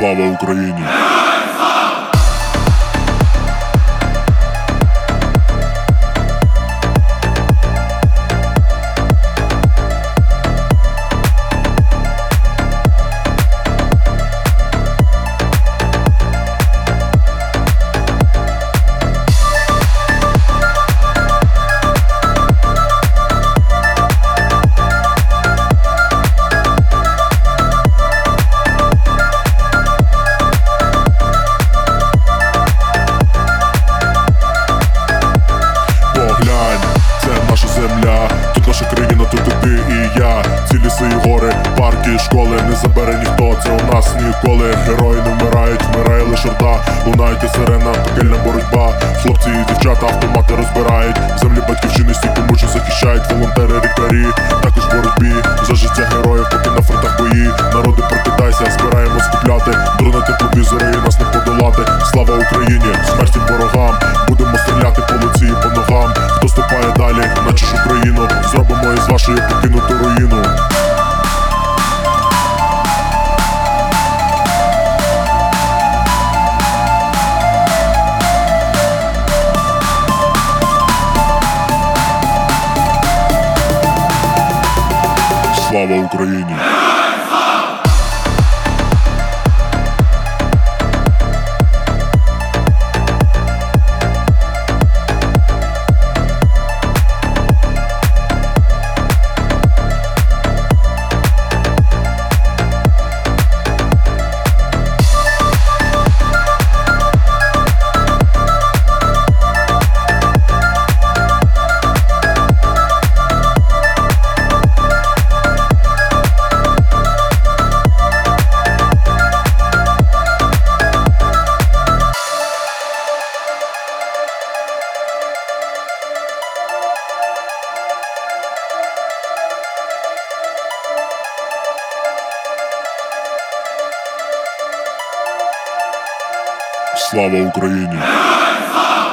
Слава Україні! Тут наша країна, тут і ти і я. Ці ліси і гори, парки, школи не забере ніхто, це у нас ніколи. Герої не вмирають, вмирає лише орда. Лунають і сирена, пекельна боротьба. Хлопці і дівчата автомати розбирають. Землі батьківщини стільки мужньо захищають. Волонтери, лікарі, також в боротьбі за життя героїв, поки на фронтах бої. Народи, прокидайся, збираємо скупляти. Дрони, тепловізори, і нас не подолати. Слава Україні, смерть всім ворогам. Будемо стріляти по лиці і по ногам. Хто ступає далі, на чужу країну, зробимо із вашої покинуту руїну. Слава Україні! Слава Україні!